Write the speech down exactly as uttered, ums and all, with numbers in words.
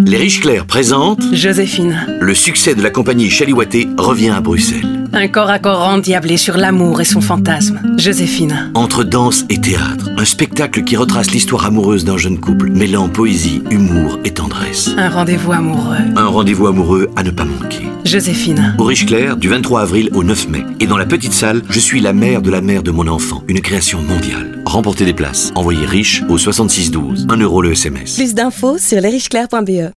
Les Riches Clairs présentent Joséphine. le succès de la compagnie Chaliwaté revient à Bruxelles. Un corps à corps endiablé sur l'amour et son fantasme. Joséphine. Entre danse et théâtre, un spectacle qui retrace l'histoire amoureuse d'un jeune couple, mêlant poésie, humour et tendresse. Un rendez-vous amoureux. Un rendez-vous amoureux à ne pas manquer. Joséphine. Aux Riches Clairs, du vingt-trois avril au neuf mai. Et dans la petite salle, je suis la mère de la mère de mon enfant. Une création mondiale. Remportez des places. Envoyez riche au soixante-six douze. un euro le S M S. Plus d'infos sur lesricheclairs point b e.